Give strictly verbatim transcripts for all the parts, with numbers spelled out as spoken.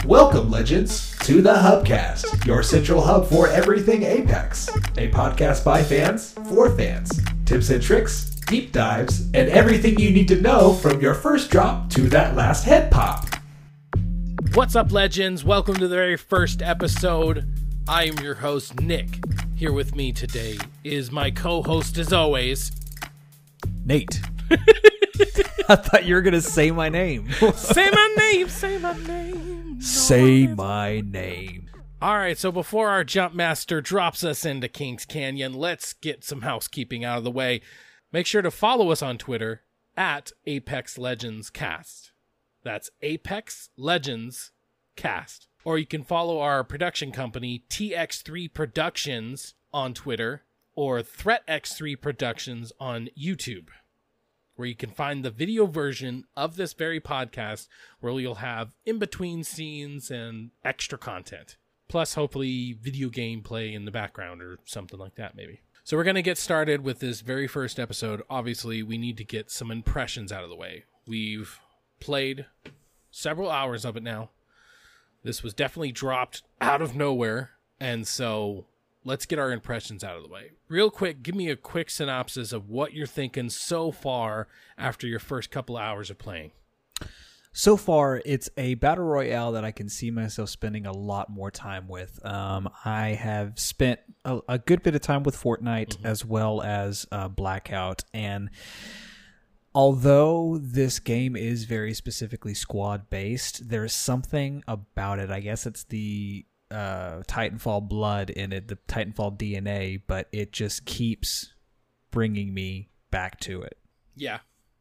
Welcome, Legends, to the Hubcast, your central hub for everything Apex. A podcast by fans, for fans. Tips and tricks, deep dives, and everything you need to know from your first drop to that last head pop. What's up, Legends? Welcome to the very first episode. I am your host, Nick. Here with me today is my co-host, as always, Nate. I thought you were going to say my name. Say my name, say my name. Say my name. All right, so before our jump master drops us into Kings Canyon, let's get some housekeeping out of the way. Make sure to follow us on Twitter at Apex Legends Cast. That's Apex Legends Cast. Or you can follow our production company, T X three Productions, on Twitter, or Threat X three Productions on YouTube, where you can find the video version of this very podcast, where you'll have in-between scenes and extra content. Plus, hopefully, video gameplay in the background or something like that, maybe. So we're going to get started with this very first episode. Obviously, we need to get some impressions out of the way. We've played several hours of it now. This was definitely dropped out of nowhere, and so let's get our impressions out of the way. Real quick, give me a quick synopsis of what you're thinking so far after your first couple hours of playing. So far, it's a battle royale that I can see myself spending a lot more time with. Um, I have spent a, a good bit of time with Fortnite, mm-hmm. as well as uh, Blackout, and although this game is very specifically squad-based, there's something about it. I guess it's the uh, Titanfall blood in it, the Titanfall D N A, but it just keeps bringing me back to it. Yeah.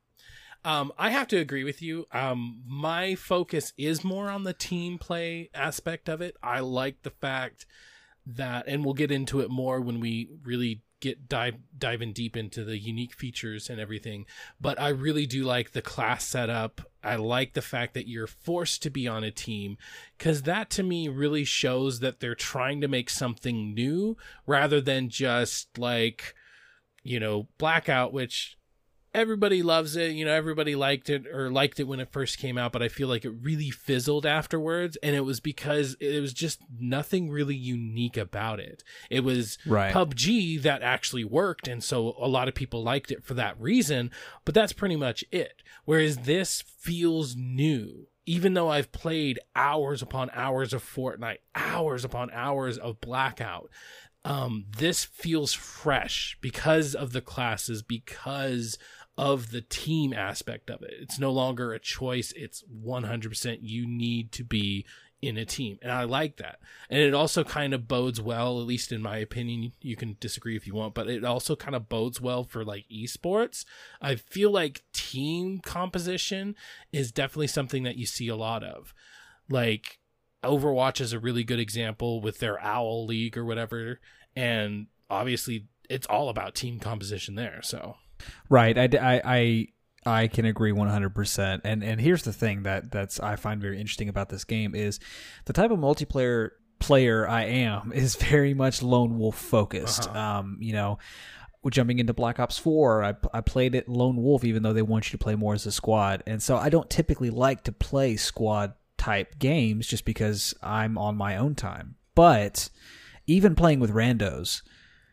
Um, I have to agree with you. Um, my focus is more on the team play aspect of it. I like the fact that, and we'll get into it more when we really get dive diving deep into the unique features and everything, but I really do like the class setup. I like the fact that you're forced to be on a team, because that to me really shows that they're trying to make something new rather than just like, you know, Blackout, which everybody loves it, you know, everybody liked it or liked it when it first came out, but I feel like it really fizzled afterwards, and it was because it was just nothing really unique about it. It was right. P U B G that actually worked, and so a lot of people liked it for that reason, but that's pretty much it. Whereas this feels new. Even though I've played hours upon hours of Fortnite, hours upon hours of Blackout, um, this feels fresh because of the classes, because of the team aspect of it. It's no longer a choice. It's one hundred percent you need to be in a team. And I like that. And it also kind of bodes well, at least in my opinion. You can disagree if you want, but it also kind of bodes well for like esports. I feel like team composition is definitely something that you see a lot of. Like Overwatch is a really good example with their Owl League or whatever. And obviously it's all about team composition there. So Right, I, I, I, I can agree one hundred percent. And and here's the thing that that's I find very interesting about this game is the type of multiplayer player I am is very much lone wolf focused. Uh-huh. Um, you know, jumping into Black Ops four, I I played it lone wolf, even though they want you to play more as a squad. And so I don't typically like to play squad type games just because I'm on my own time. But even playing with randos,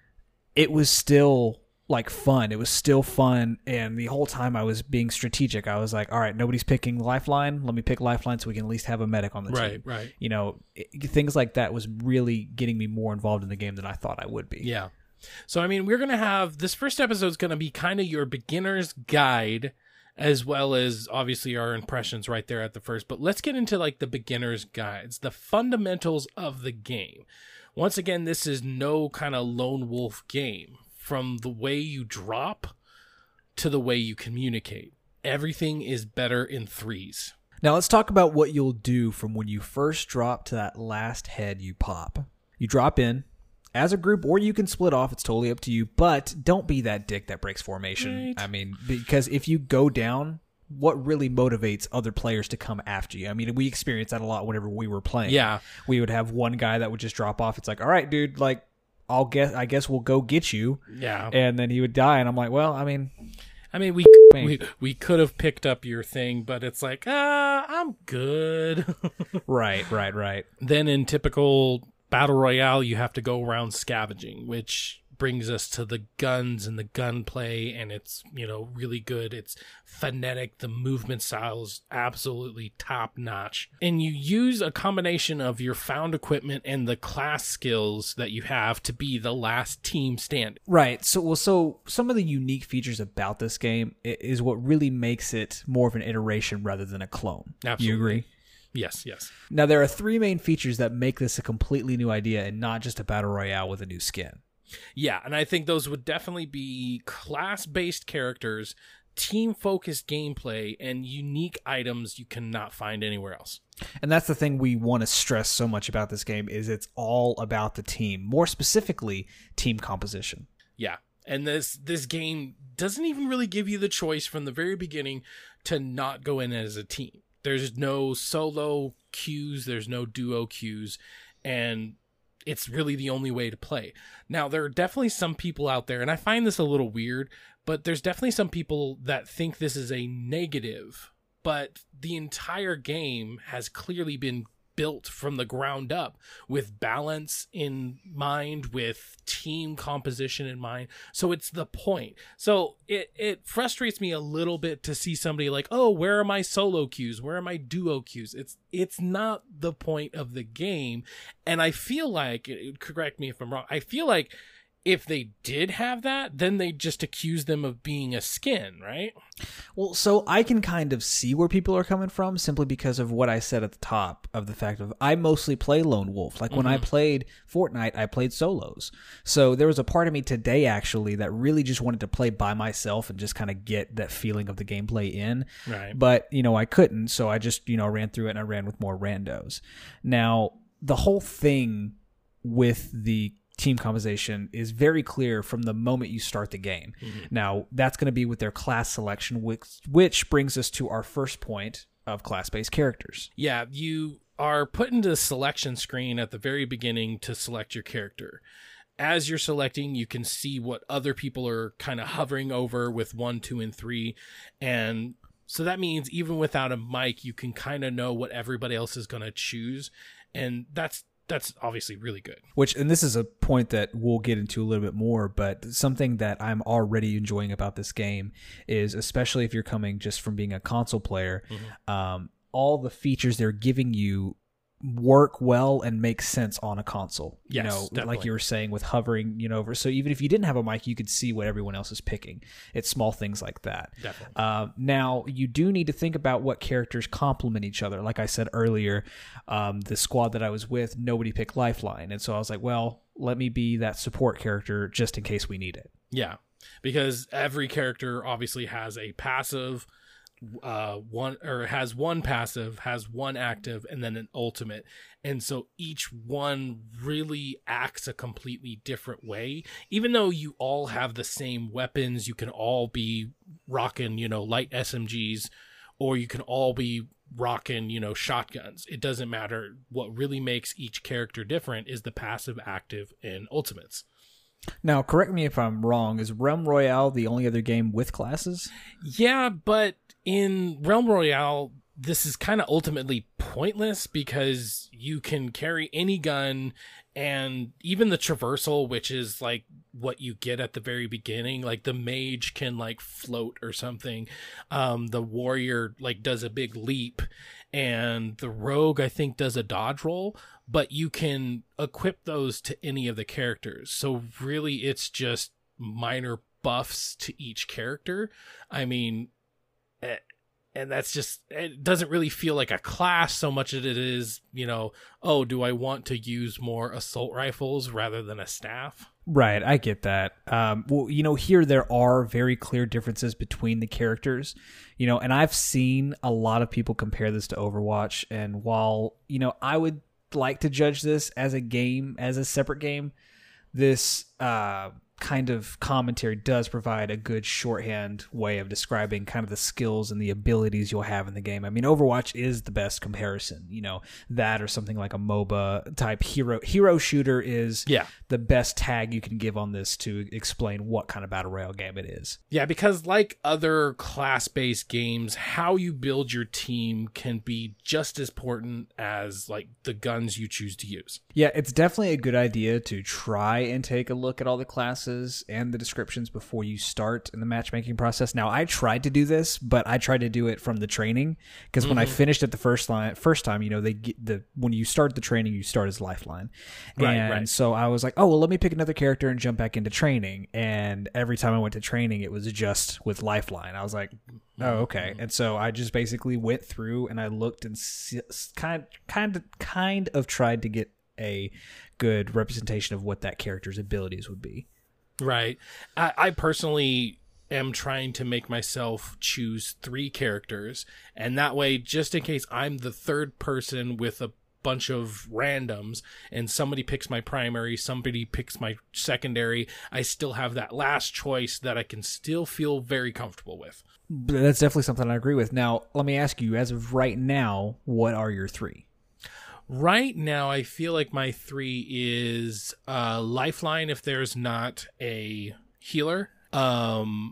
it was still like fun. It was still fun, and the whole time I was being strategic. I was like, all right, nobody's picking Lifeline. Let me pick Lifeline so we can at least have a medic on the right, team. Right, right. You know, it, things like that was really getting me more involved in the game than I thought I would be. Yeah. So, I mean, we're going to have, this first episode is going to be kind of your beginner's guide, as well as obviously our impressions right there at the first. But let's get into like the beginner's guides, the fundamentals of the game. Once again, this is no kind of lone wolf game. From the way you drop to the way you communicate, everything is better in threes. Now let's talk about what you'll do from when you first drop to that last head you pop. You drop in as a group, or you can split off. It's totally up to you, but don't be that dick that breaks formation. Right. I mean, because if you go down, what really motivates other players to come after you? I mean, we experienced that a lot whenever we were playing. Yeah. We would have one guy that would just drop off. It's like, all right, dude, like, I'll guess, I guess we'll go get you. Yeah. And then he would die. And I'm like, well, I mean, I mean, we we we could have picked up your thing, but it's like, ah, I'm good. Right, right, right. Then in typical Battle Royale, you have to go around scavenging, which brings us to the guns and the gunplay, and it's, you know, really good. It's phonetic. The movement style is absolutely top notch. And you use a combination of your found equipment and the class skills that you have to be the last team standing. Right. So, well, so some of the unique features about this game i- is what really makes it more of an iteration rather than a clone. Absolutely. You agree? Yes, yes. Now, there are three main features that make this a completely new idea and not just a battle royale with a new skin. Yeah, and I think those would definitely be class-based characters, team-focused gameplay, and unique items you cannot find anywhere else. And that's the thing we want to stress so much about this game is it's all about the team, more specifically team composition. Yeah, and this this game doesn't even really give you the choice from the very beginning to not go in as a team. There's no solo queues, there's no duo queues, and it's really the only way to play. Now, there are definitely some people out there, and I find this a little weird, but there's definitely some people that think this is a negative, but the entire game has clearly been built from the ground up with balance in mind, with team composition in mind. So it's the point. So it, it frustrates me a little bit to see somebody like, oh, where are my solo queues? Where are my duo queues? It's, it's not the point of the game. And I feel like, correct me if I'm wrong, I feel like if they did have that, then they just accuse them of being a skin, right? Well, so I can kind of see where people are coming from simply because of what I said at the top of the fact of I mostly play lone wolf. Like when mm-hmm. I played Fortnite, I played solos. So there was a part of me today actually that really just wanted to play by myself and just kind of get that feeling of the gameplay in. Right. But, you know, I couldn't. So I just, you know, ran through it and I ran with more randos. Now, the whole thing with the team composition is very clear from the moment you start the game. Mm-hmm. Now, that's going to be with their class selection, which, which brings us to our first point of class-based characters. Yeah, you are put into the selection screen at the very beginning to select your character. As you're selecting, you can see what other people are kind of hovering over with one, two, and three. And so that means even without a mic, you can kind of know what everybody else is going to choose. And that's That's obviously really good. Which, and this is a point that we'll get into a little bit more, but something that I'm already enjoying about this game is, especially if you're coming just from being a console player, mm-hmm. um, all the features they're giving you work well and make sense on a console. Yes, you know, definitely. like you were saying with hovering, you know, over. So even if you didn't have a mic, you could see what everyone else is picking. It's small things like that. Definitely. Uh, now, you do need to think about what characters complement each other. Like I said earlier, um, the squad that I was with, nobody picked Lifeline. And so I was like, well, let me be that support character just in case we need it. Yeah, because every character obviously has a passive, uh one or has one passive, has one active, and then an ultimate, and so each one really acts a completely different way. Even though you all have the same weapons, you can all be rocking, you know, light S M Gs, or you can all be rocking, you know, shotguns. It doesn't matter. What really makes each character different is the passive, active, and ultimates. Now, correct me if I'm wrong, is Realm Royale the only other game with classes? Yeah, but in Realm Royale, this is kind of ultimately pointless because you can carry any gun, and even the traversal, which is like what you get at the very beginning, like the mage can like float or something. Um, the warrior like does a big leap, and the rogue, I think, does a dodge roll, but you can equip those to any of the characters. So really it's just minor buffs to each character. I mean, and that's just, it doesn't really feel like a class so much as it is, you know, oh, do I want to use more assault rifles rather than a staff? Right, I get that. Um, well, you know, here there are very clear differences between the characters, you know, and I've seen a lot of people compare this to Overwatch, and while, you know, I would like to judge this as a game, as a separate game, this uh, kind of commentary does provide a good shorthand way of describing kind of the skills and the abilities you'll have in the game. I mean, Overwatch is the best comparison, you know, that or something like a MOBA type hero hero shooter is Yeah. the best tag you can give on this to explain what kind of battle royale game it is. Yeah, because like other class-based games, how you build your team can be just as important as like the guns you choose to use. Yeah, it's definitely a good idea to try and take a look at all the classes and the descriptions before you start in the matchmaking process. Now, I tried to do this, but I tried to do it from the training because mm-hmm. when I finished it the first line, first time, you know, they get the when you start the training, you start as Lifeline, right, and right. so I was like, oh well, let me pick another character and jump back into training. And every time I went to training, it was just with Lifeline. I was like, oh okay, and so I just basically went through and I looked and kind kind of kind of tried to get a good representation of what that character's abilities would be. Right. I, I personally am trying to make myself choose three characters, and that way, just in case I'm the third person with a bunch of randoms and somebody picks my primary, somebody picks my secondary, I still have that last choice that I can still feel very comfortable with. That's definitely something I agree with. Now, let me ask you, as of right now, what are your three? Right now, I feel like my three is uh, Lifeline if there's not a healer, um,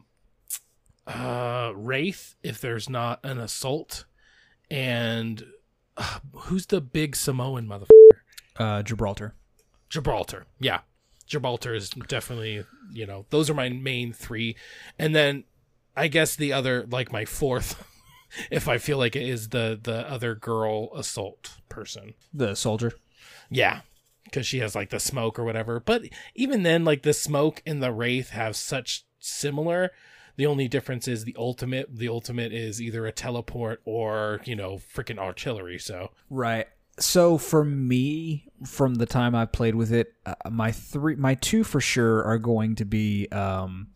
uh, Wraith if there's not an assault, and uh, who's the big Samoan motherfucker? Uh, Gibraltar. Gibraltar, yeah. Gibraltar is definitely, you know, those are my main three. And then I guess the other, like my fourth, if I feel like it is the, the other girl assault person. The soldier. Yeah, because she has like the smoke or whatever. But even then, like the smoke and the Wraith have such similar. The only difference is the ultimate. The ultimate is either a teleport or, you know, freaking artillery. So right. So for me, from the time I've played with it, uh, my three, my two for sure are going to be um,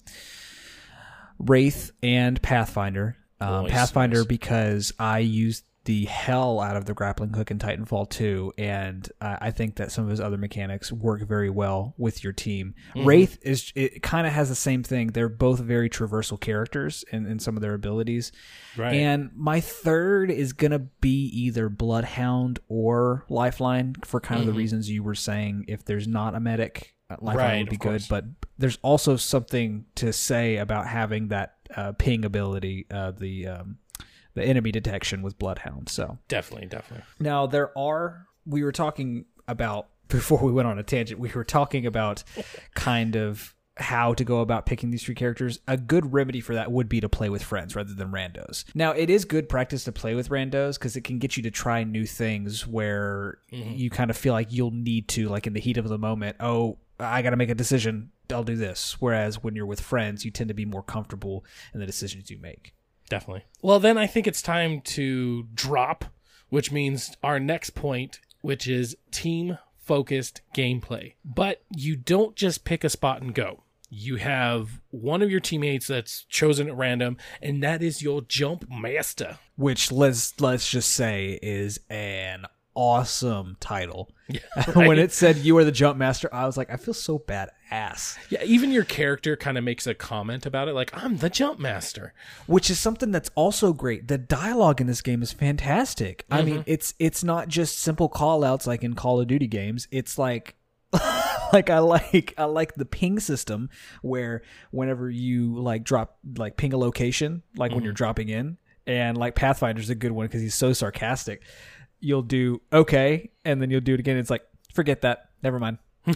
Wraith and Pathfinder. Um, Nice, Pathfinder nice. because I used the hell out of the grappling hook in Titanfall two, and uh, I think that some of his other mechanics work very well with your team. Mm-hmm. Wraith is it kind of has the same thing. They're both very traversal characters in, in some of their abilities. Right. And my third is gonna be either Bloodhound or Lifeline for kind of Mm-hmm. the reasons you were saying. If there's not a medic, uh, Lifeline Right, would be of good. course. But there's also something to say about having that uh, ping ability, uh, the um, the enemy detection with Bloodhound. So Definitely, definitely. now there are, we were talking about, before we went on a tangent, we were talking about kind of how to go about picking these three characters. A good remedy for that would be to play with friends rather than randos. Now, it is good practice to play with randos because it can get you to try new things where Mm-hmm. you kind of feel like you'll need to, like in the heat of the moment, oh, I got to make a decision, I'll do this. Whereas when you're with friends, you tend to be more comfortable in the decisions you make. Definitely. Well, then I think it's time to drop, which means our next point, which is team-focused gameplay. But you don't just pick a spot and go. You have one of your teammates that's chosen at random, and that is your jump master. Which let's let's just say is an awesome title. Yeah, When right? it said you are the jump master, I was like, I feel so badass. Yeah, even your character kind of makes a comment about it, like, I'm the jump master. Which is something that's also great. The dialogue in this game is fantastic. I Mm-hmm. mean, it's it's not just simple call outs like in Call of Duty games. It's like like I like I like the ping system where whenever you like drop like ping a location, like when you're dropping in, and like Pathfinder's a good one because he's so sarcastic. You'll do okay, and then you'll do it again. It's like, forget that, never mind.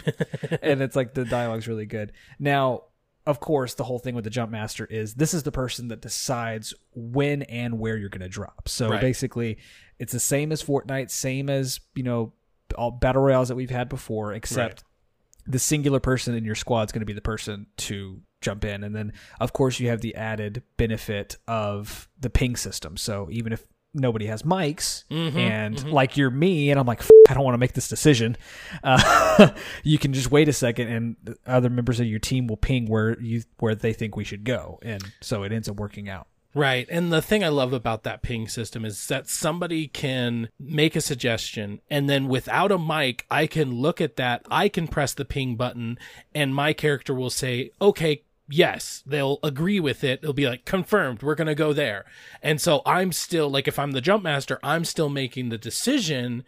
And it's like the dialogue's really good. Now, of course, the whole thing with the jump master is this is the person that decides when and where you're going to drop. So Right. basically, it's the same as Fortnite, same as, you know, all battle royales that we've had before, except Right. the singular person in your squad is going to be the person to jump in. And then, of course, you have the added benefit of the ping system. So even if nobody has mics Mm-hmm, and mm-hmm. like you're me and I'm like, F- I don't want to make this decision. Uh, you can just wait a second and other members of your team will ping where you, where they think we should go. And so it ends up working out. Right. And the thing I love about that ping system is that somebody can make a suggestion, and then without a mic, I can look at that, I can press the ping button, and my character will say, okay, yes, they'll agree with it. It'll be like, confirmed, we're going to go there. And so I'm still, like, if I'm the jump master, I'm still making the decision,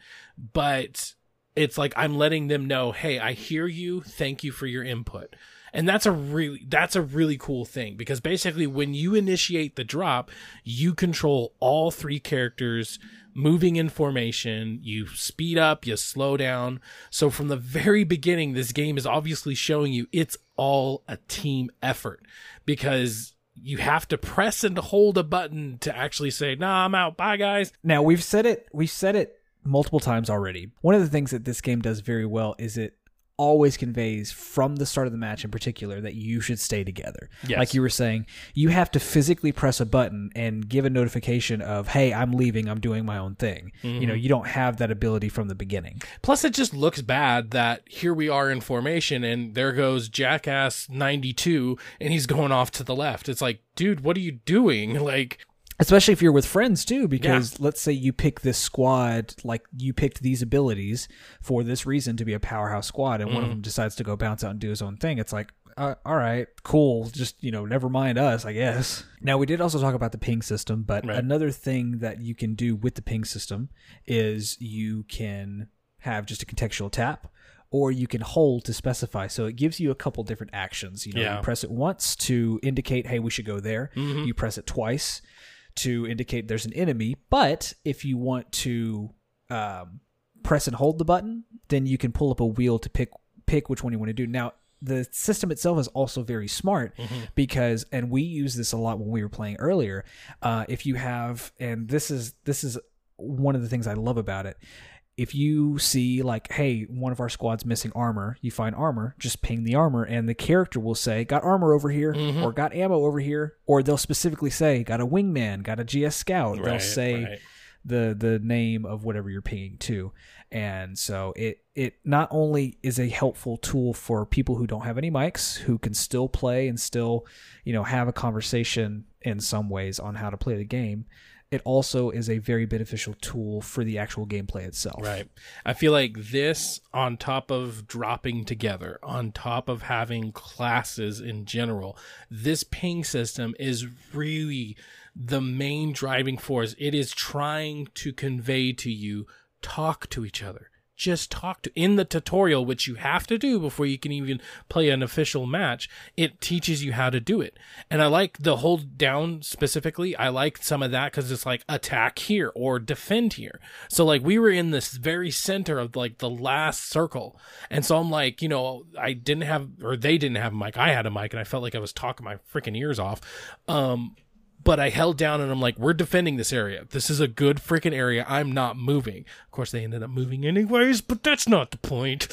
but it's like I'm letting them know, hey, I hear you. Thank you for your input. And that's a really, that's a really cool thing, because basically when you initiate the drop, you control all three characters moving in formation. You speed up, you slow down. So from the very beginning, this game is obviously showing you it's all a team effort, because you have to press and hold a button to actually say, nah, I'm out. Bye, guys. Now, we've said it, we've said it multiple times already. One of the things that this game does very well is it always conveys from the start of the match in particular that you should stay together. Yes. Like you were saying, you have to physically press a button and give a notification of, hey, I'm leaving, I'm doing my own thing. Mm-hmm. You know, you don't have that ability from the beginning. Plus, it just looks bad that here we are in formation and there goes Jackass ninety-two and he's going off to the left. It's like, dude, what are you doing? Like, especially if you're with friends too, because yeah. let's say you pick this squad, like you picked these abilities for this reason to be a powerhouse squad, and mm. one of them decides to go bounce out and do his own thing. It's like, uh, all right, cool. Just, you know, never mind us, I guess. Now, we did also talk about the ping system, but right. another thing that you can do with the ping system is you can have just a contextual tap, or you can hold to specify. So it gives you a couple different actions. You know, yeah. you press it once to indicate, hey, we should go there. Mm-hmm. You press it twice to indicate there's an enemy. But if you want to um, press and hold the button, then you can pull up a wheel to pick pick which one you want to do. Now, the system itself is also very smart mm-hmm. because, and we use this a lot when we were playing earlier. Uh, if you have, and this is this is one of the things I love about it. If you see like, hey, one of our squad's missing armor, you find armor, just ping the armor, and the character will say, got armor over here, mm-hmm. or got ammo over here, or they'll specifically say, got a wingman, got a G S scout. Right, they'll say right. the the name of whatever you're pinging to. And so it, it not only is a helpful tool for people who don't have any mics, who can still play and still, you know, have a conversation in some ways on how to play the game, it also is a very beneficial tool for the actual gameplay itself. Right. I feel like this, on top of dropping together, on top of having classes in general, this ping system is really the main driving force. It is trying to convey to you, talk to each other. Just talk to, in the tutorial, which you have to do before you can even play an official match, it teaches you how to do it. And I like the hold down specifically. I like some of that because it's like attack here or defend here. So like we were in this very center of like the last circle. And so I'm like, you know, I didn't have, or they didn't have a mic. I had a mic and I felt like I was talking my freaking ears off. Um, But I held down and I'm like, we're defending this area. This is a good freaking area. I'm not moving. Of course, they ended up moving anyways, but that's not the point.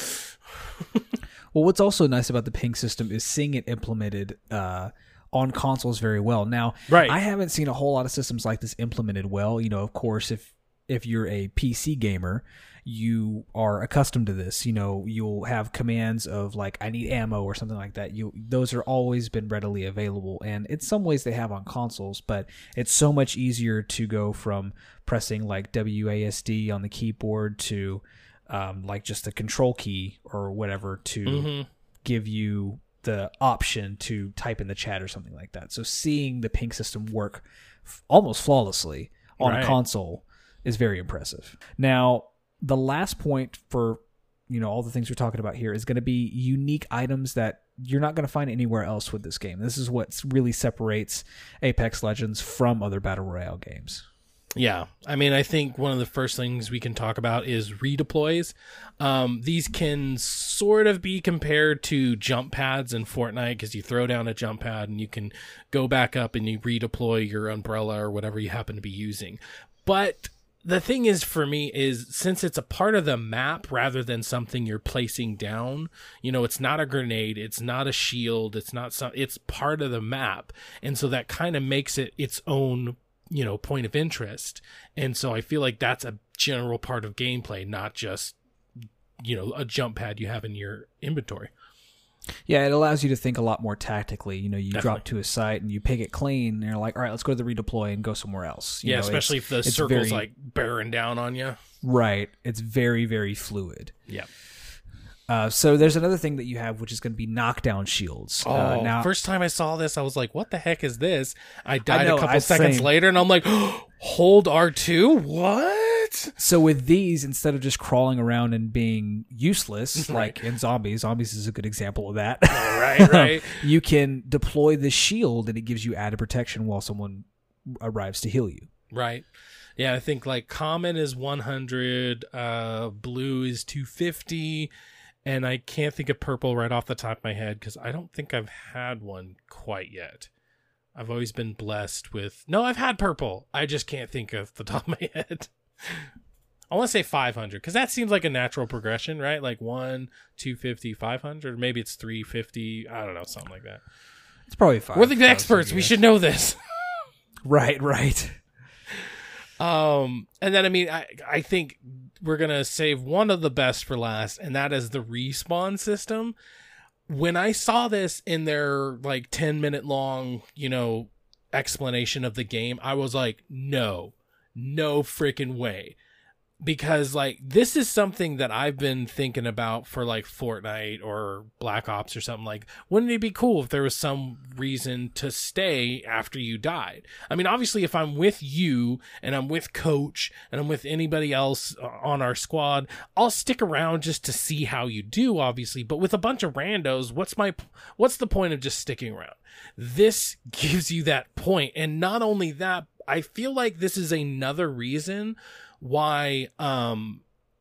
Well, what's also nice about the ping system is seeing it implemented uh, on consoles very well. Now, right. I haven't seen a whole lot of systems like this implemented well. You know, of course, if if you're a P C gamer, you are accustomed to this. You know, you'll have commands of like, I need ammo or something like that. You Those are always been readily available. And in some ways they have on consoles, but it's so much easier to go from pressing like W A S D on the keyboard to um, like just the control key or whatever to mm-hmm. give you the option to type in the chat or something like that. So seeing the ping system work f- almost flawlessly on right. a console is very impressive. Now, the last point for, you know, all the things we're talking about here is going to be unique items that you're not going to find anywhere else with this game. This is what really separates Apex Legends from other Battle Royale games. Yeah. I mean, I think one of the first things we can talk about is redeploys. Um, these can sort of be compared to jump pads in Fortnite because you throw down a jump pad and you can go back up and you redeploy your umbrella or whatever you happen to be using. But the thing is, for me, is since it's a part of the map rather than something you're placing down, you know, it's not a grenade, it's not a shield, it's not some, it's part of the map. And so that kind of makes it its own, you know, point of interest. And so I feel like that's a general part of gameplay, not just, you know, a jump pad you have in your inventory. Yeah, it allows you to think a lot more tactically. You know, you Definitely. drop to a site and you pick it clean, and you're like, all right, let's go to the redeploy and go somewhere else. You yeah, know, especially it's- if the it's circle's very- like bearing down on you. Right. It's very, very fluid. Yeah. Uh, so there's another thing that you have, which is going to be knockdown shields. Oh, uh, now, first time I saw this, I was like, what the heck is this? I died know, a couple I- seconds same. later, and I'm like, hold R two? What? so with these, instead of just crawling around and being useless, like in Zombies, Zombies is a good example of that. Right, right. You can deploy the shield, and it gives you added protection while someone arrives to heal you. Right. Yeah, I think like common is one hundred, uh, blue is two fifty, and I can't think of purple right off the top of my head because I don't think I've had one quite yet. I've always been blessed with... No, I've had purple. I just can't think of the top of my head. I want to say five hundred because that seems like a natural progression, right? Like one, two fifty, five hundred, maybe it's three fifty. I don't know, something like that. It's probably fine. We're the experts. We should know this. Right, right. Um, and then I mean, I I think we're gonna save one of the best for last, and that is the respawn system. When I saw this in their like ten minute long, you know, explanation of the game, I was like, no, no freaking way. Because like this is something that I've been thinking about for like Fortnite or Black Ops or something. Like, wouldn't it be cool if there was some reason to stay after you died? I mean, obviously if I'm with you and I'm with Coach and I'm with anybody else on our squad, I'll stick around just to see how you do, obviously. But with a bunch of randos, what's my, what's the point of just sticking around? This gives you that point. And not only that, I feel like this is another reason why um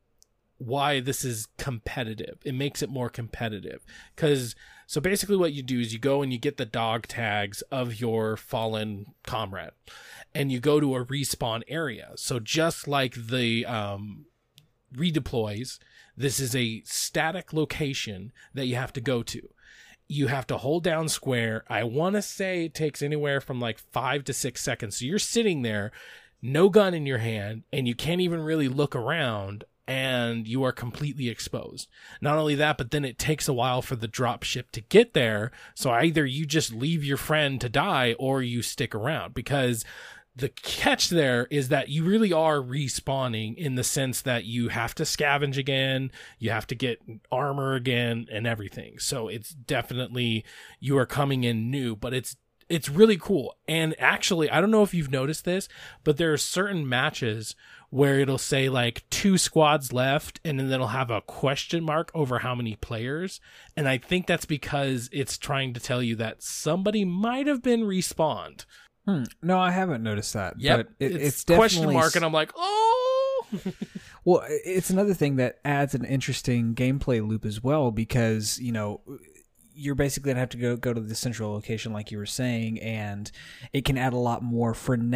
why this is competitive. It makes it more competitive because so basically what you do is you go and you get the dog tags of your fallen comrade and you go to a respawn area. So just like the um redeploys, this is a static location that you have to go to. You have to hold down square. I want to say it takes anywhere from like five to six seconds. So you're sitting there, no gun in your hand, and you can't even really look around, and you are completely exposed. Not only that, but then it takes a while for the drop ship to get there. So either you just leave your friend to die or you stick around, because the catch there is that you really are respawning in the sense that you have to scavenge again, you have to get armor again and everything. So it's definitely, you are coming in new, but it's it's really cool. And actually, I don't know if you've noticed this, but there are certain matches where it'll say like two squads left and then it'll have a question mark over how many players. And I think that's because it's trying to tell you that somebody might have been respawned. Hmm. No, I haven't noticed that. Yep. But it, it's, it's question definitely mark, and I'm like, oh. Well, it's another thing that adds an interesting gameplay loop as well, because, you know, you're basically going to have to go, go to the central location like you were saying, and it can add a lot more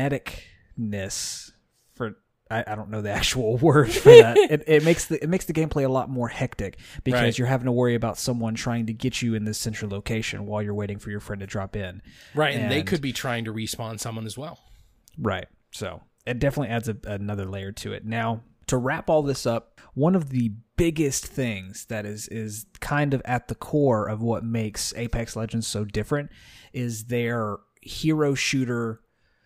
freneticness for... I, I don't know the actual word for that. it, it makes the it makes the gameplay a lot more hectic because Right. you're having to worry about someone trying to get you in this central location while you're waiting for your friend to drop in. Right, and, they And- could be trying to respawn someone as well. Right. So it definitely adds a, another layer to it. Now, to wrap all this up, one of the biggest things that is is kind of at the core of what makes Apex Legends so different is their hero shooter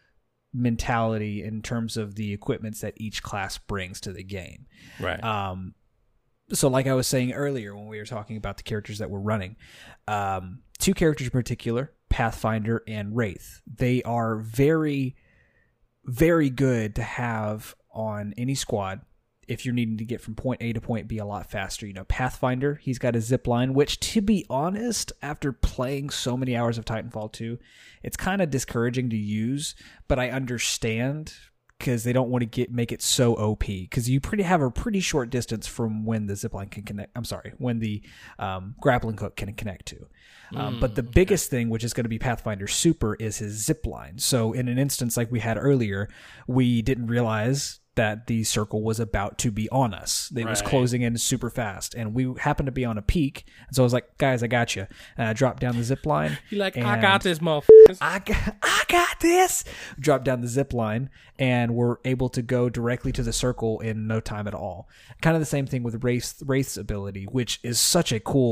mentality in terms of the equipments that each class brings to the game. Right. Um, so like I was saying earlier when we were talking about the characters that we're running, um, two characters in particular, Pathfinder and Wraith, they are very, very good to have on any squad if you're needing to get from point A to point B a lot faster. You know, Pathfinder, he's got a zip line, which, to be honest, after playing so many hours of Titanfall two, it's kind of discouraging to use, but I understand because they don't want to get make it so O P, because you pretty have a pretty short distance from when the zipline can connect. I'm sorry, when the um, grappling hook can connect to. Um, Mm, but the biggest thing, which is going to be Pathfinder Super, is his zip line. So in an instance like we had earlier, we didn't realize that the circle was about to be on us. It was Right. closing in super fast, and we happened to be on a peak. And so I was like, guys, I got you. And I dropped down the zip line. You're like, I and got this, motherfuckers. I got, I got this. Dropped down the zip line, and we're able to go directly to the circle in no time at all. Kind of the same thing with Wraith, Wraith's ability, which is such a cool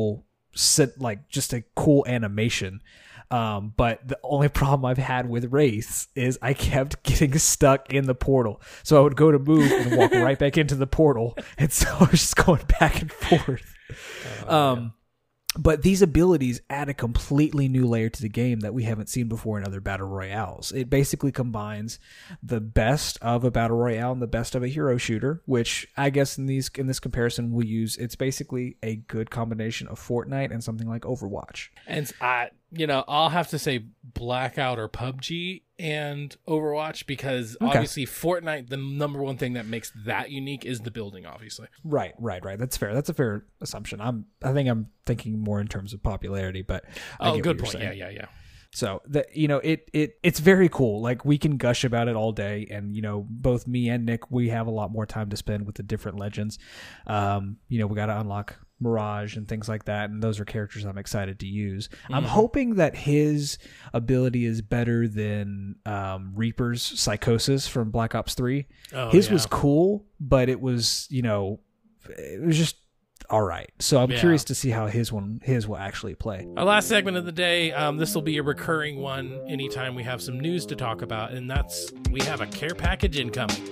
sit like just a cool animation. Um, but the only problem I've had with Wraiths is I kept getting stuck in the portal. So I would go to move and walk right back into the portal. And so I was just going back and forth. Oh, um, yeah. But these abilities add a completely new layer to the game that we haven't seen before in other battle royales. It basically combines the best of a battle royale and the best of a hero shooter, which I guess in these in this comparison we'll use. It's basically a good combination of Fortnite and something like Overwatch. And I, you know, I'll have to say Blackout or P U B G and Overwatch, because okay. obviously Fortnite, the number one thing that makes that unique is the building, obviously. Right, right, right. That's fair. That's a fair assumption. I'm, I think I'm thinking more in terms of popularity, but I oh, get good what point. You're saying. Yeah, yeah, yeah. So that, you know, it, it, it's very cool. Like we can gush about it all day. And, you know, both me and Nick, we have a lot more time to spend with the different legends. Um, you know, we got to unlock Mirage and things like that, and those are characters I'm excited to use. Mm-hmm. I'm hoping that his ability is better than um, Reaper's Psychosis from Black Ops three. Oh, his yeah. was cool, but it was, you know, it was just all right. So I'm yeah. curious to see how his one his will actually play. Our last segment of the day, um, this will be a recurring one anytime we have some news to talk about, and that's we have a care package incoming.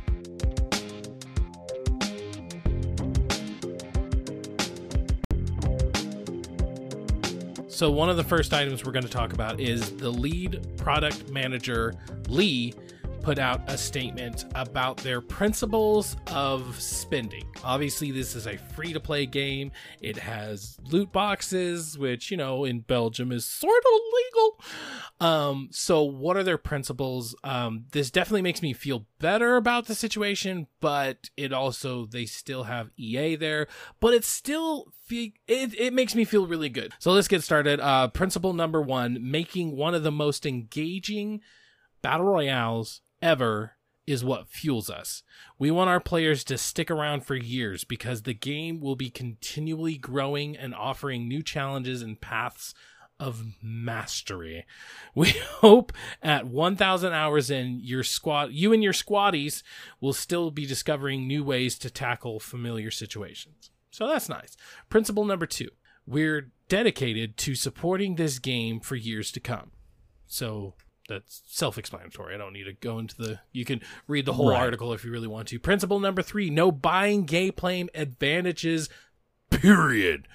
So one of the first items we're going to talk about is the lead product manager, Lee, put out a statement about their principles of spending. Obviously, this is a free-to-play game. It has loot boxes, which, you know, in Belgium is sort of illegal. Um, so what are their principles? Um, this definitely makes me feel better about the situation, but it also, they still have E A there, but it's still, it, it makes me feel really good. So let's get started. Uh, principle number one, making one of the most engaging battle royales ever is what fuels us. We want our players to stick around for years because the game will be continually growing and offering new challenges and paths of mastery. We hope at one thousand hours in, your squad, you and your squaddies will still be discovering new ways to tackle familiar situations. So that's nice. Principle number two, we're dedicated to supporting this game for years to come. So that's self-explanatory. I don't need to go into the... You can read the whole right. article if you really want to. Principle number three, no buying gameplay advantages, period.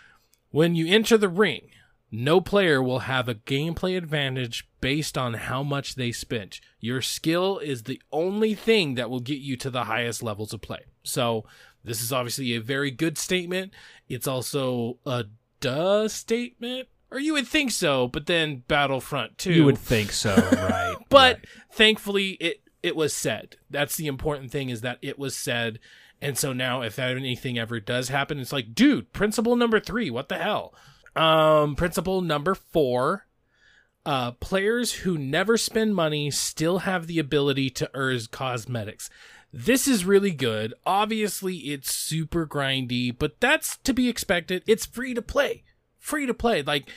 When you enter the ring, no player will have a gameplay advantage based on how much they spent. Your skill is the only thing that will get you to the highest levels of play. So this is obviously a very good statement. It's also a duh statement. Or you would think so, but then Battlefront two. You would think so, right. But right. thankfully, it, it was said. That's the important thing, is that it was said. And so now if anything ever does happen, it's like, dude, principle number three, what the hell? Um, principle number four, uh, players who never spend money still have the ability to earn cosmetics. This is really good. Obviously, it's super grindy, but that's to be expected. It's free to play. Free to play. Like,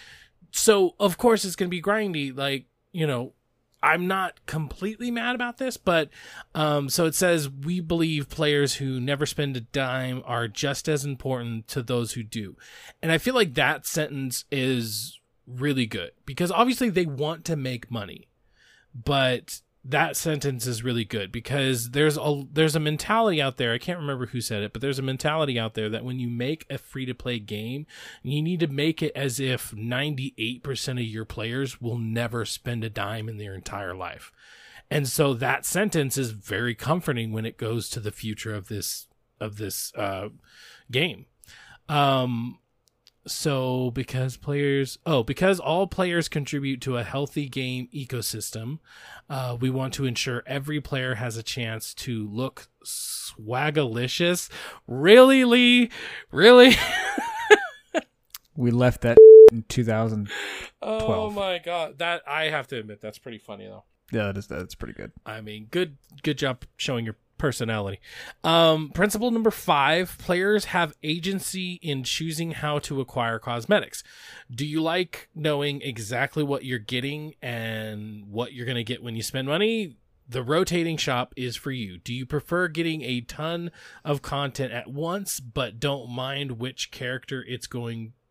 so of course it's going to be grindy. Like, you know, I'm not completely mad about this, but, um, so it says, we believe players who never spend a dime are just as important to those who do. And I feel like that sentence is really good because obviously they want to make money, but that sentence is really good because there's a there's a mentality out there. I can't remember who said it, but there's a mentality out there that when you make a free-to-play game, you need to make it as if ninety-eight percent of your players will never spend a dime in their entire life. And so that sentence is very comforting when it goes to the future of this of this uh, game. Um, so because players, oh, because all players contribute to a healthy game ecosystem, uh, we want to ensure every player has a chance to look swagalicious. Really, Lee? Really? We left that in two thousand twelve. Oh my god, that I have to admit that's pretty funny though. Yeah, that is that's pretty good. I mean, good good job showing your personality. Um, principle number five, players have agency in choosing how to acquire cosmetics. Do you like knowing exactly what you're getting and what you're going to get when you spend money? The rotating shop is for you. Do you prefer getting a ton of content at once, but don't mind which character it's going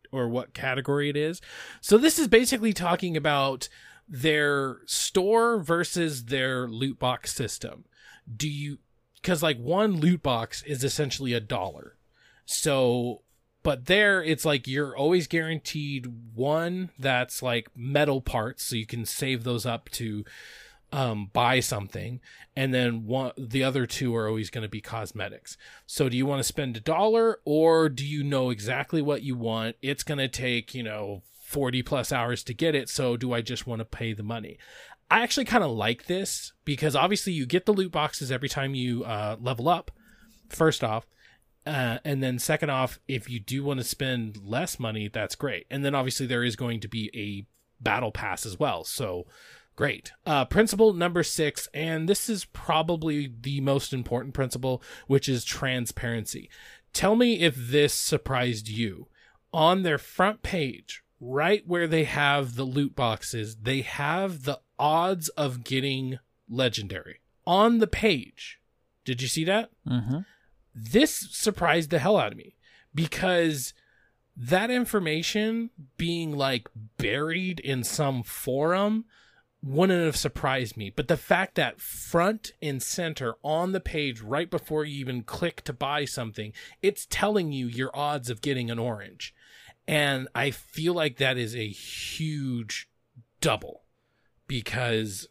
or what category it is. So this is basically talking about their store versus their loot box system. Do you, because like one loot box is essentially a dollar. So, but there it's like you're always guaranteed one that's like metal parts, so you can save those up to um, buy something. And then one, the other two are always going to be cosmetics. So do you want to spend a dollar, or do you know exactly what you want? It's going to take, you know, forty plus hours to get it. So do I just want to pay the money? I actually kind of like this because obviously you get the loot boxes every time you uh, level up, first off. Uh, and then second off, if you do want to spend less money, that's great. And then obviously there is going to be a battle pass as well. So great. Uh, principle number six, and this is probably the most important principle, which is transparency. Tell me if this surprised you. On their front page, right where they have the loot boxes, they have the odds of getting legendary on the page. Did you see that? Mm-hmm. This surprised the hell out of me because that information being like buried in some forum wouldn't have surprised me. But the fact that front and center on the page, right before you even click to buy something, it's telling you your odds of getting an orange. And I feel like that is a huge double because,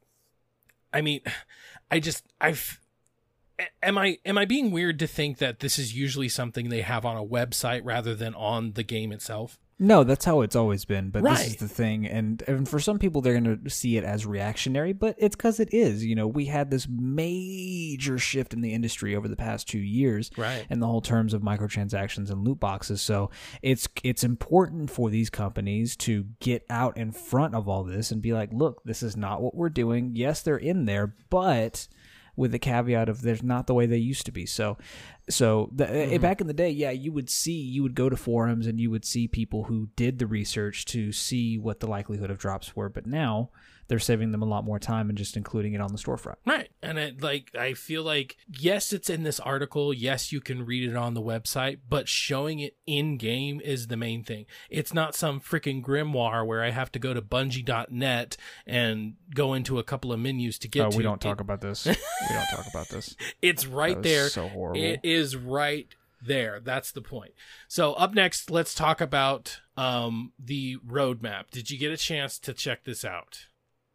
I mean, I just, I've, am I, am I being weird to think that this is usually something they have on a website rather than on the game itself? No, that's how it's always been, but Right. this is the thing, and, and for some people, they're going to see it as reactionary, but it's because it is. You know, we had this major shift in the industry over the past two years, Right. in the whole terms of microtransactions and loot boxes, so it's it's important for these companies to get out in front of all this and be like, look, this is not what we're doing. Yes, they're in there, but with the caveat of there's not the way they used to be. So, so the, mm-hmm. back in the day, yeah, you would see, you would go to forums and you would see people who did the research to see what the likelihood of drops were. But now they're saving them a lot more time and just including it on the storefront. Right. And it, like, I feel like, yes, it's in this article. Yes, you can read it on the website, but showing it in game is the main thing. It's not some freaking grimoire where I have to go to bungie dot net and go into a couple of menus to get oh, to. we don't it, talk about this. We don't talk about this. It's right there. So horrible. It is right there. That's the point. So up next, let's talk about um, the roadmap. Did you get a chance to check this out?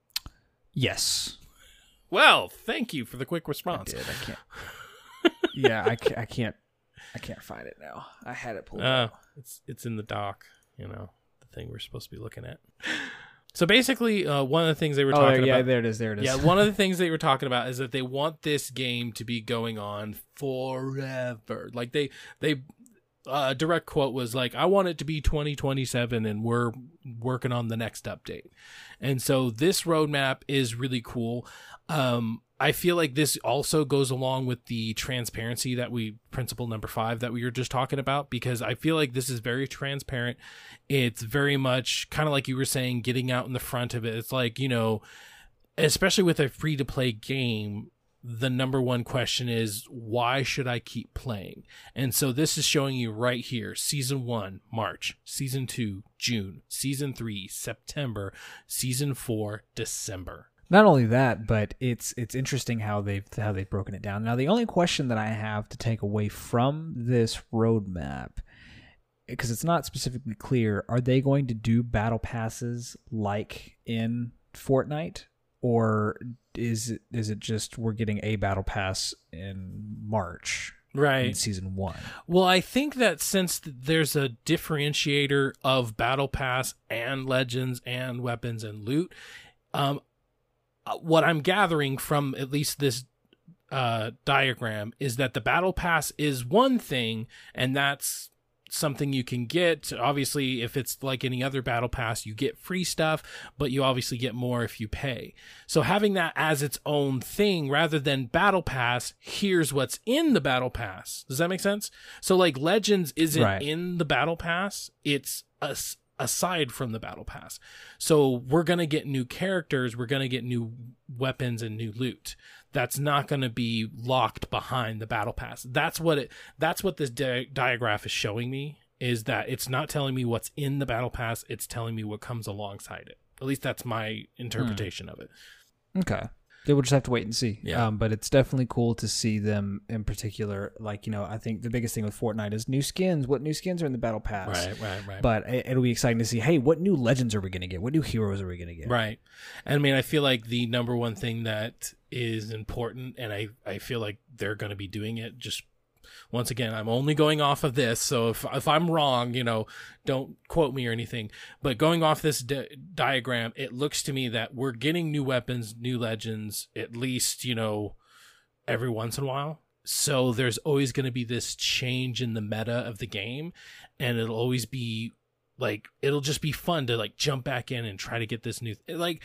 Yes. Well, thank you for the quick response. I did. I can't. yeah, I can't, I can't. I can't find it now. I had it pulled Uh, up. it's it's in the doc. You know, the thing we're supposed to be looking at. So basically, uh, one of the things they were Oh, talking there, yeah, about. there it is. There it is. Yeah, one of the things they were talking about is that they want this game to be going on forever. Like they they. Uh, direct quote was like, I want it to be twenty twenty-seven and we're working on the next update. And so this roadmap is really cool. Um, I feel like this also goes along with the transparency that we, principle number five that we were just talking about, because I feel like this is very transparent. It's very much kind of like you were saying, getting out in the front of it. It's like, you know, especially with a free to play game, the number one question is, why should I keep playing? And so this is showing you right here, season one, March, season two, June, season three, September, season four, December. Not only that, but it's it's interesting how they've how they've broken it down. Now, the only question that I have to take away from this roadmap, because it's not specifically clear, are they going to do battle passes like in Fortnite? Or is it, is it just we're getting a battle pass in March, right? In season one. Well, I think that since there's a differentiator of battle pass and legends and weapons and loot, um, what I'm gathering from at least this uh, diagram is that the battle pass is one thing, and that's something you can get. Obviously, if it's like any other battle pass, you get free stuff, but you obviously get more if you pay. So having that as its own thing rather than battle pass, here's what's in the battle pass. Does that make sense? So like Legends isn't right. in the battle pass. It's a, aside from the battle pass. So we're going to get new characters. We're going to get new weapons and new loot. That's not going to be locked behind the battle pass. That's what it, that's what this di- diagraph is showing me. is that it's not telling me what's in the battle pass, it's telling me what comes alongside it. At least that's my interpretation hmm. of it. Okay. They will just have to wait and see. Yeah. Um, but it's definitely cool to see them in particular. Like, you know, I think the biggest thing with Fortnite is new skins. What new skins are in the battle pass? Right, right, right. But it, it'll be exciting to see, hey, what new legends are we going to get? What new heroes are we going to get? Right. And I mean, I feel like the number one thing that is important, and I, I feel like they're going to be doing it just once again, I'm only going off of this, so if if I'm wrong, you know, don't quote me or anything. But going off this di- diagram, it looks to me that we're getting new weapons, new legends, at least, you know, every once in a while. So there's always going to be this change in the meta of the game, and it'll always be like, it'll just be fun to like jump back in and try to get this new, th- like,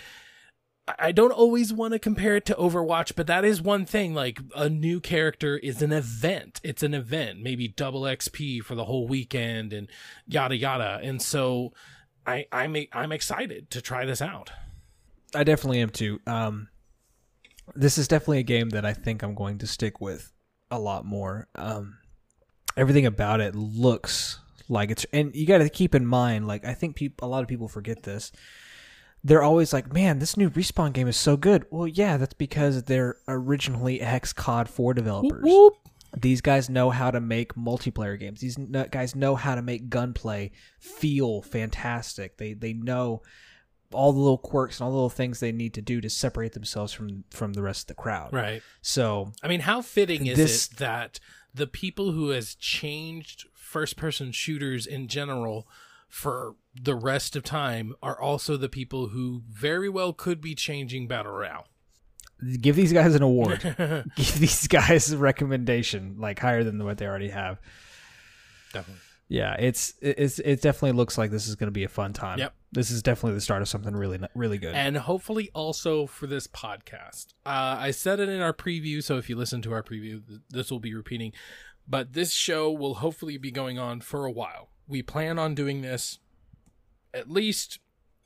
I don't always want to compare it to Overwatch, but that is one thing. Like, a new character is an event. It's an event, maybe double X P for the whole weekend and yada yada. And so I, I'm I'm excited to try this out. I definitely am too. Um, this is definitely a game that I think I'm going to stick with a lot more. Um, everything about it looks like it's, and you got to keep in mind, like, I think people, a lot of people forget this. They're always like, man, this new Respawn game is so good. Well, yeah, that's because they're originally ex-C O D four developers. Whoop, whoop. These guys know how to make multiplayer games. These guys know how to make gunplay feel fantastic. They they know all the little quirks and all the little things they need to do to separate themselves from, from the rest of the crowd. Right. So, I mean, how fitting is this, it that the people who has changed first-person shooters in general for the rest of time are also the people who very well could be changing Battle Royale? Give these guys an award. Give these guys a recommendation, like higher than what they already have. Definitely. Yeah, it's it's it definitely looks like this is going to be a fun time. Yep. This is definitely the start of something really really good. And hopefully also for this podcast. Uh, I said it in our preview, so if you listen to our preview, this will be repeating. But this show will hopefully be going on for a while. We plan on doing this at least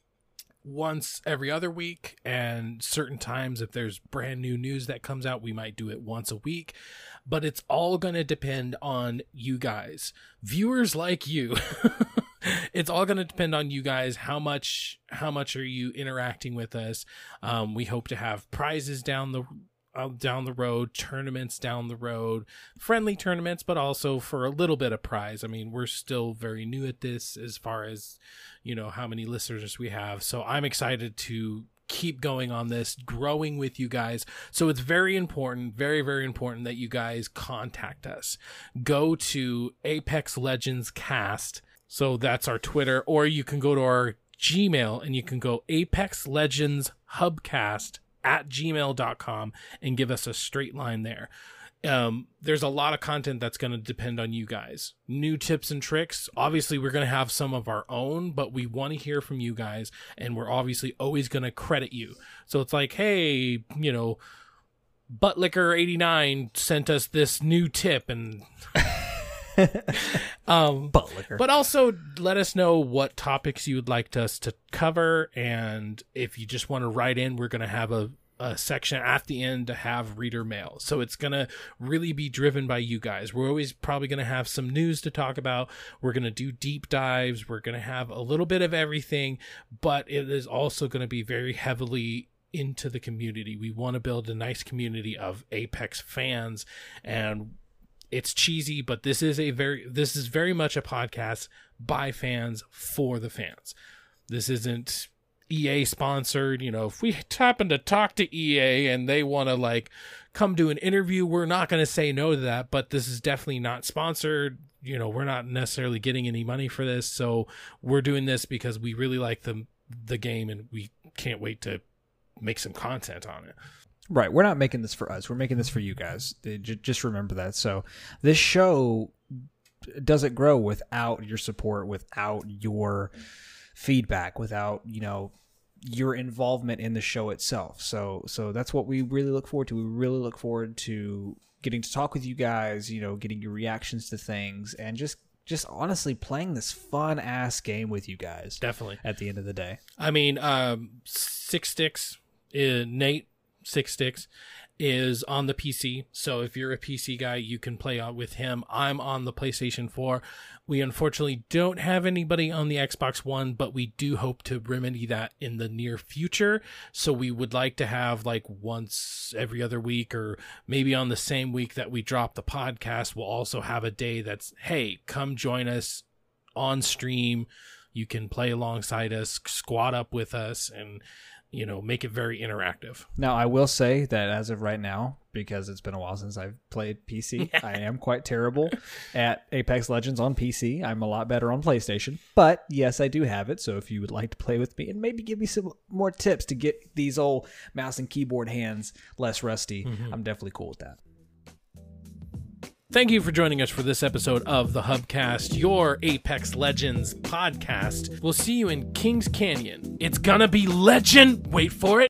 once every other week, and certain times if there's brand new news that comes out, we might do it once a week. But it's all going to depend on you guys, viewers like you. It's all going to depend on you guys. How much how much are you interacting with us? Um, we hope to have prizes down the down the road, tournaments down the road, friendly tournaments, but also for a little bit of prize. I mean, we're still very new at this as far as, you know, how many listeners we have. So I'm excited to keep going on this, growing with you guys. So it's very important, very, very important that you guys contact us. Go to Apex Legends Cast. So that's our Twitter, or you can go to our Gmail and you can go Apex Legends Hubcast at gmail dot com and give us a straight line there. Um, there's a lot of content that's going to depend on you guys. New tips and tricks. Obviously, we're going to have some of our own, but we want to hear from you guys, and we're obviously always going to credit you. So it's like, hey, you know, Buttlicker eighty-nine sent us this new tip, and um, Buttlicker. But also let us know what topics you would like us to cover, and if you just want to write in, we're going to have a a section at the end to have reader mail. So it's going to really be driven by you guys. We're always probably going to have some news to talk about. We're going to do deep dives. We're going to have a little bit of everything, but it is also going to be very heavily into the community. We want to build a nice community of Apex fans, and it's cheesy, but this is a very, this is very much a podcast by fans for the fans. This isn't E A sponsored. You know, if we happen to talk to E A and they want to like come do an interview, we're not going to say no to that, but this is definitely not sponsored. You know, we're not necessarily getting any money for this. So we're doing this because we really like the, the game, and we can't wait to make some content on it. Right. We're not making this for us. We're making this for you guys. Just remember that. So this show doesn't grow without your support, without your feedback, without, you know, your involvement in the show itself. So so that's what we really look forward to. We really look forward to getting to talk with you guys, you know, getting your reactions to things, and just just honestly playing this fun ass game with you guys. Definitely. At the end of the day. I mean, um, Six Sticks, uh, Nate, Six Sticks, is on the P C. So if you're a P C guy, you can play out with him. I'm on the PlayStation four. We unfortunately don't have anybody on the Xbox One, but we do hope to remedy that in the near future. So we would like to have like once every other week, or maybe on the same week that we drop the podcast, we'll also have a day that's, hey, come join us on stream. You can play alongside us, squat up with us, and, you know, make it very interactive. Now, I will say that as of right now, because it's been a while since I've played P C, I am quite terrible at Apex Legends on P C. I'm a lot better on PlayStation. But, yes, I do have it. So if you would like to play with me and maybe give me some more tips to get these old mouse and keyboard hands less rusty, mm-hmm. I'm definitely cool with that. Thank you for joining us for this episode of the Hubcast, your Apex Legends podcast. We'll see you in Kings Canyon. It's gonna be legend. Wait for it.